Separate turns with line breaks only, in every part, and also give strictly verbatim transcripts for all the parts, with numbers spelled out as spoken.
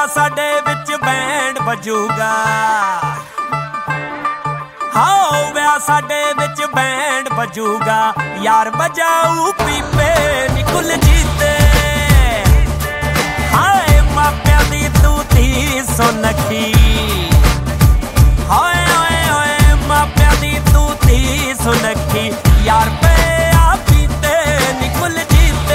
ਵਿਆਹ ਸਾਡੇ ਵਿੱਚ ਬੈਂਡ ਵੱਜੂਗਾ। ਹਾਓ ਵਿਆਹ ਸਾਡੇ ਵਿੱਚ ਬੈਂਡ ਵੱਜੂਗਾ। ਯਾਰ ਵਜਾਊ ਪੀਪੇ ਨੀ ਕੁਲਜੀਤੇ। ਹਾਏ ਮਾਪਿਆਂ ਦੀ ਤੂੰ ਧੀ ਸੁਨੱਖੀ। ਹਾਏ ਓਏ ਓਏ ਮਾਪਿਆਂ ਦੀ ਤੂੰ ਧੀ ਸੁਨੱਖੀ। ਯਾਰ ਪਿਆ ਪੀਤੇ ਨੀ ਕੁਲਜੀਤੇ।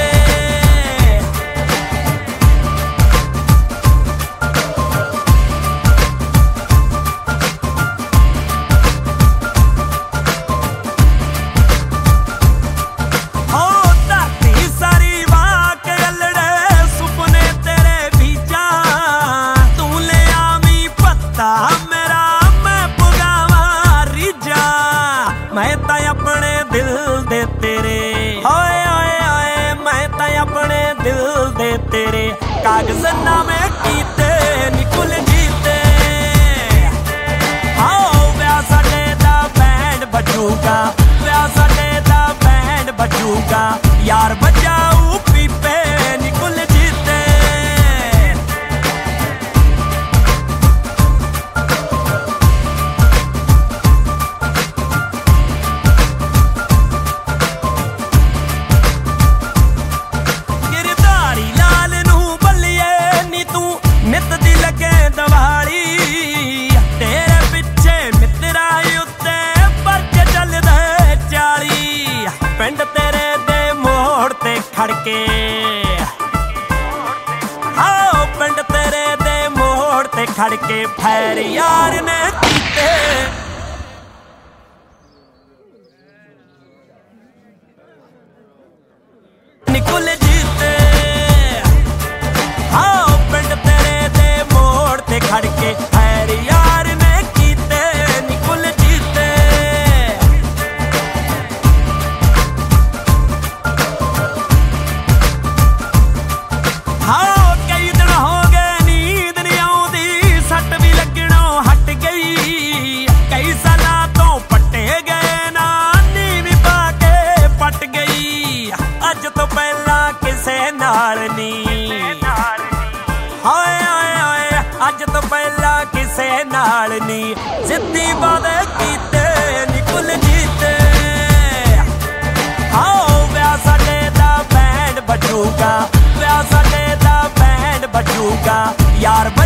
मैं तां अपने दिल दे तेरे ओए ओए ओए मैं तां अपने दिल दे तेरे कागज नामे कीते नी कुलजीते। आओ व्याह साडे दा बैंड बजूगा। व्याह साडे दा बैंड बजूगा। यार बजाऊ पीपे नी कुलजीते। पिंड तेरे दे मोड़ ते खड़के आओ पिंड तेरे दे मोड़ ते खड़के फैर यार ने कीते नी कुलजीते। आओ पिंड तेरे दे मोड़ ते खड़के फैर यार ने कीते नी कुलजीते। हाँ कई दिन हो गए नींद नहीं आउंदी सट भी लगणों हट गई। कई सालां तो पट्टे गए ना नीवी पा के पट गई। अज तो पहला किसे नाल नी हाय हाय हाय अज तो पहला किसे नाल नी जिद्दी वादे कीते नी कुलजीते। आओ व्याह साडे दा बैंड बजूगा। व्याह साडे दा बैंड बजूगा। यार